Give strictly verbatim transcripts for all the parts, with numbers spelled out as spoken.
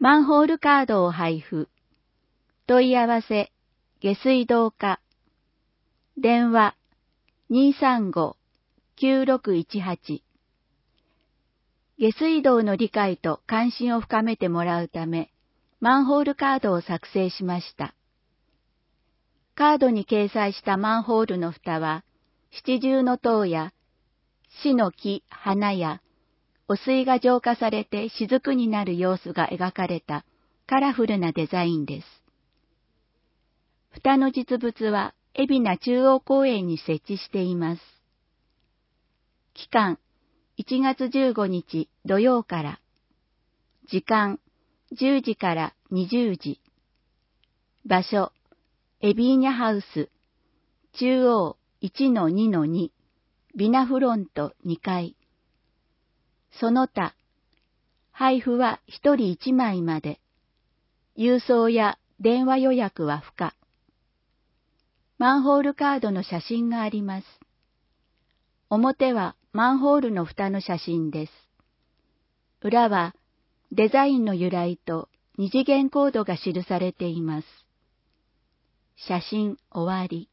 マンホールカードを配布。問い合わせ、下水道課。電話、にーさんごーきゅうろくいちはち。下水道の理解と関心を深めてもらうため、マンホールカードを作成しました。カードに掲載したマンホールの蓋は、七重の塔や、死の木、花や、汚水が浄化されて雫になる様子が描かれたカラフルなデザインです。蓋の実物は海老名中央公園に設置しています。期間、いちがつじゅうごにち土曜から。時間、じゅうじからにじゅうじ。場所、エビーニャハウス、中央 いちのにのに、ビナフロントにかい。その他、配布はひとりいちまいまで。郵送や電話予約は不可。マンホールカードの写真があります。表はマンホールの蓋の写真です。裏はデザインの由来と二次元コードが記されています。写真終わり。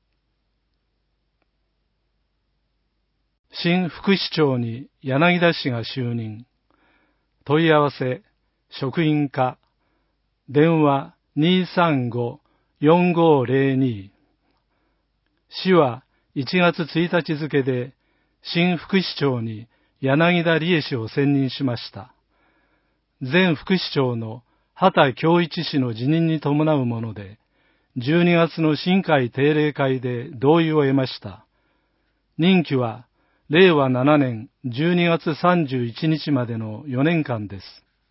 新副市長に柳田氏が就任。問い合わせ、職員課。電話 にーさんごーよんごーぜろに。市はいちがつついたち付で新副市長に柳田理恵氏を選任しました。前副市長の畑恭一氏の辞任に伴うもので、じゅうにがつの新会定例会で同意を得ました。任期はれいわななねんじゅうにがつさんじゅういちにちまでのよねんかんです。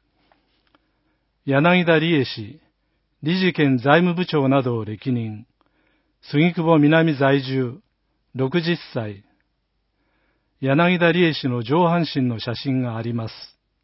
柳田理恵氏、理事兼財務部長などを歴任。杉久保南在住、ろくじゅっさい。柳田理恵氏の上半身の写真があります。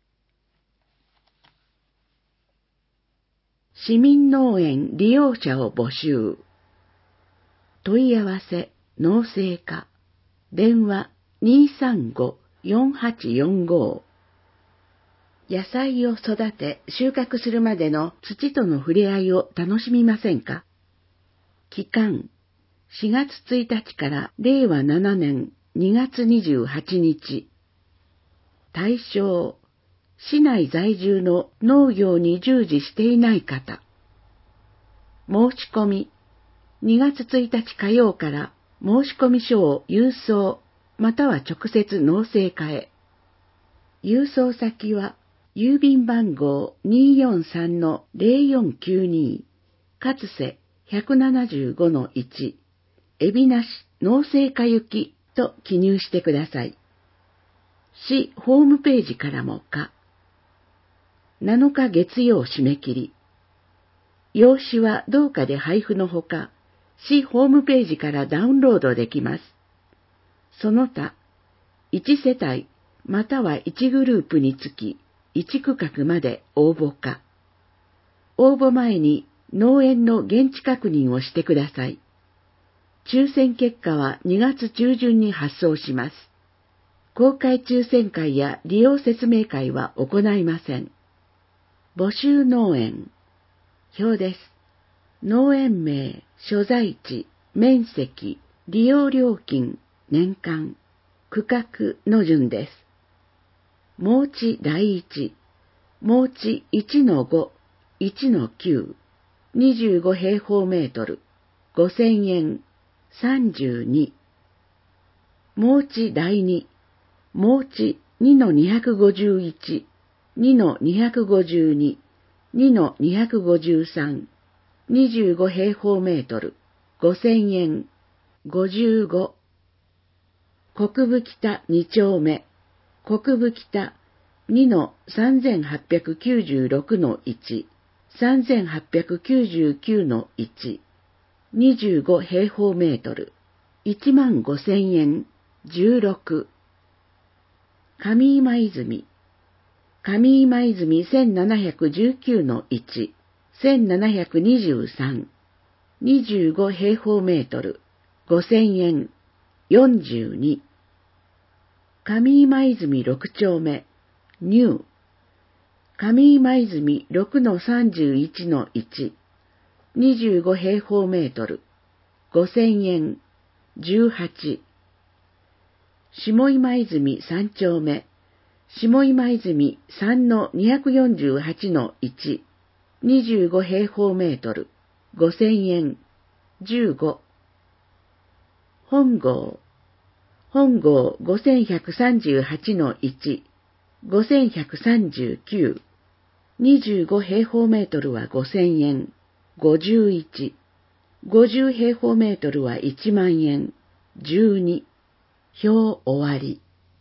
市民農園利用者を募集。問い合わせ、農政課。電話 にーさんごーよんはちよんごー。野菜を育て収穫するまでの土との触れ合いを楽しみませんか？期間、しがつついたちかられいわななねんにがつにじゅうはちにち。対象、市内在住の農業に従事していない方。申し込み、にがつついたち火曜から申し込み書を郵送または直接農政課へ。郵送先は郵便番号 にーよんさんのぜろよんきゅうに、勝瀬 ひゃくななじゅうごのいち、海老名市農政課行きと記入してください。市ホームページからもか。なのか月曜締め切り。用紙は同課で配布のほか、市ホームページからダウンロードできます。その他、いちせたいまたはいちグループにつきいち区画まで応募か。応募前に農園の現地確認をしてください。抽選結果はにがつちゅうじゅんに発送します。公開抽選会や利用説明会は行いません。募集農園。表です。農園名、所在地、面積、利用料金、年間、区画の順です。農地第一、農地 いちのご、いちのきゅう、にじゅうご平方メートル、ごせんえん、さんじゅうに。農地第二、農地 にのにひゃくごじゅういち、にのにひゃくごじゅうに、にのにひゃくごじゅうさん、にじゅうご平方メートル、ごせんえん、ごじゅうご。国分北に丁目、国分北 にのさんぜんはっぴゃくきゅうじゅうろくのいち、さんぜんはっぴゃくきゅうじゅうきゅうのいち、にじゅうご平方メートル、いちまんごせんえん、じゅうろく。上今泉、上今泉せんななひゃくじゅうきゅうのいち、せんななひゃくにじゅうさん、にじゅうご平方メートル、ごせんえん、よんじゅうに。上今泉ろく丁目、ニュー、 上今泉 ろくのさんじゅういちのいち、にじゅうご平方メートル、ごせんえん、じゅうはち。下今泉さん丁目、下今泉さんのにひゃくよんじゅうはちのいち、にじゅうご平方メートル、ごせんえん、じゅうご。本郷、本郷ごせんひゃくさんじゅうはちのいち、ごせんひゃくさんじゅうきゅう、にじゅうご平方メートルはごせんえん、ごじゅういち。ごじゅう平方メートルはいちまんえん、じゅうに。表終わり。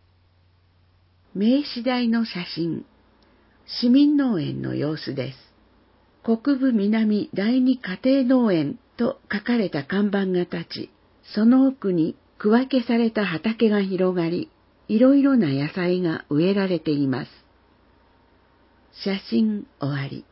名刺台の写真。市民農園の様子です。国分南第二家庭農園と書かれた看板が立ち、その奥に区分けされた畑が広がり、いろいろな野菜が植えられています。写真終わり。